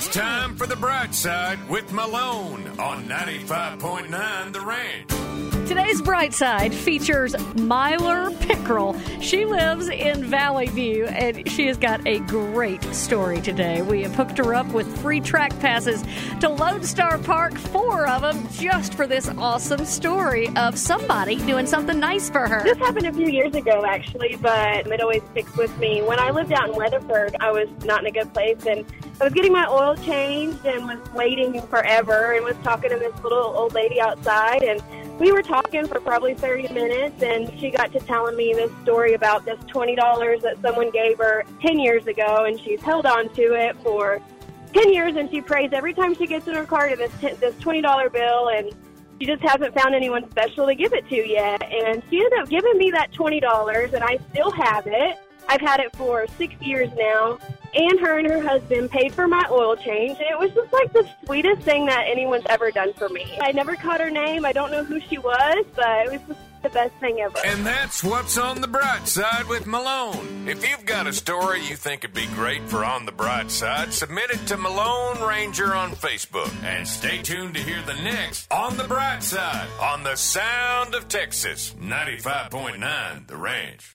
It's time for The Bright Side with Malone on 95.9 The Ranch. Today's Bright Side features Myler Pickrell. She lives in Valley View, and she has got a great story today. We have hooked her up with free track passes to Lone Star Park, 4 of them, just for this awesome story of somebody doing something nice for her. This happened a few years ago, actually, but it always sticks with me. When I lived out in Weatherford, I was not in a good place, and I was getting my oil changed and was waiting forever and was talking to this little old lady outside, and we were talking for probably 30 minutes, and she got to telling me this story about this $20 that someone gave her 10 years ago, and she's held on to it for 10 years, and she prays every time she gets in her car to this $20 bill, and she just hasn't found anyone special to give it to yet. And she ended up giving me that $20, and I still have it. I've had it for 6 years now, and her husband paid for my oil change, and it was just like the sweetest thing that anyone's ever done for me. I never caught her name. I don't know who she was, but it was just the best thing ever. And that's what's on The Bright Side with Malone. If you've got a story you think would be great for On the Bright Side, submit it to Malone Ranger on Facebook. And stay tuned to hear the next On the Bright Side on the Sound of Texas, 95.9 The Ranch.